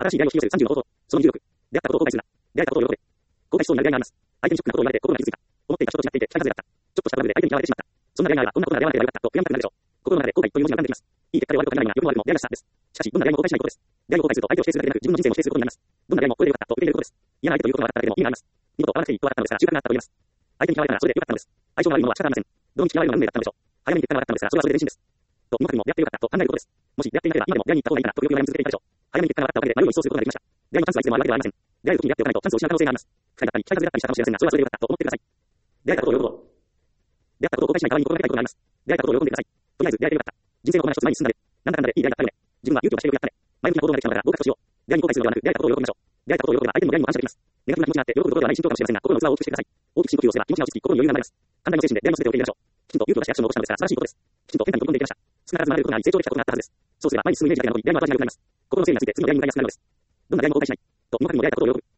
新しい出会いを引き寄せる30の方法。その26。出会ったことを後悔するな。出会ったことを喜べ。後悔しそうになる出会いがあります。相手にショックなことを言われて心が傷ついた。思っていた人と違っていて期待外れだった。ちょっとしたトラブルで相手に嫌われてしまった。そんな出会いがあれば、こんなことなら出会わなければよかったと悔やみたくなるでしょう。心の中で後悔という文字が浮かんできます。いい結果で終わることになるが、良くも悪くも出会いらしさです。しかし、どんな出会いも後悔しないことです。出会いを後悔すると相手を否定するだけでなく、自分の人生も否定することになります。どんな出会いもこれでよかったと受け入れることです。嫌な相手ということがあっただけでも意味があります。見事、合わなくていいとあったのですが、収穫があったと言えます。相手に嫌われたらそれでよかったのです。相性が悪いものは仕方ありません。どの道嫌われるのが運命だったのでしょう。早めに結果が分かったのですが、それはそれで人生です。と、見なくても出会ってよかったと考えることです。もし出会っていなければ、今でも出会いに行った方がいいかなとよく悩み続けていたでしょう。早めに結果が分かったおかげで迷いを一掃することができました。出会いのチャンスはいつでもあるわけではありません。出会える時に出会っておかないとチャンスを失う可能性があります。不可だったり、期待外れだったりしたかもしれませんが、それはそれでよかったと思ってください。出会えたことを喜ぼう。出会ったことを後悔しない代わりに心がけたいことがあります。出会えたことを喜んでください。とりあえず出会えてよかった。人生のこの一つ前に進んだね。なんだかんだでいい出会いだったよね。自分は勇気を出してよくやったね。前向きな行動ができたのだから合格としよう。出会いに後悔するのではなく、出会えたことを喜びましょう。出会えたことを喜べば相手にも出会いにも感謝できます。ネガティブな気持ちがあって喜ぶことではない心境かもしれませんが、心の器を大きくしてください。大きく深呼吸をすれば気持ちが落ち着き、心に余裕が生まれます。寛大な精神で出会いの全てを受け入れましょう。きちんと勇気を出してアクションを起こしたのですが、素晴らしいことです。きちんと変化に取り組んでいきました。少なからず学べることがあり、成長できたことがあったはずです。そうすれば前に進むイメージだけが残り、出会いの後味が良くなります。心の整理がついて次の出会いに向かいやすくなるのです。どんな出会いも後悔しない。と、見事にも出会えたことを喜ぶ。